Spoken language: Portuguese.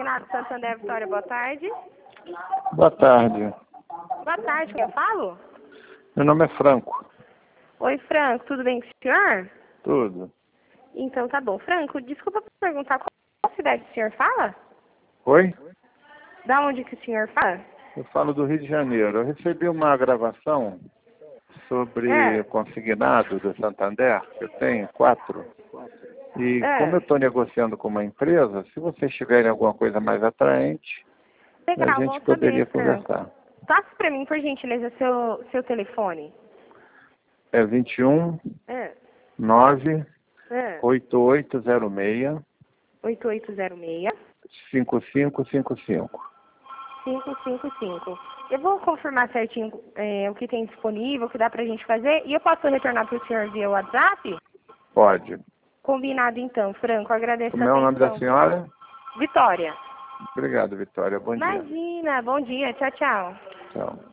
Conato Santander, Vitória, boa tarde. Boa tarde. Boa tarde, quem eu falo? Meu nome é Franco. Oi, Franco, tudo bem com o senhor? Tudo. Então tá bom. Franco, desculpa por perguntar, qual cidade o senhor fala? Oi? Da onde que o senhor fala? Eu falo do Rio de Janeiro. Eu recebi uma gravação sobre consignado do Santander, que eu tenho 4. E como eu estou negociando com uma empresa, se vocês tiverem alguma coisa mais atraente, a Legal, gente bom poderia saber, Franco. conversar. Passe pra mim, por gentileza, seu telefone. É 21 É. 9 É. 8806 8806 5555. 555. Eu vou confirmar certinho o que tem disponível, o que dá pra gente fazer, e eu posso retornar pro senhor via WhatsApp? Pode. Combinado então, Franco. Agradeço Como a é o nome da atenção. senhora? Vitória. Obrigado, Vitória. Bom dia. Imagina, bom dia, tchau, tchau. Tchau.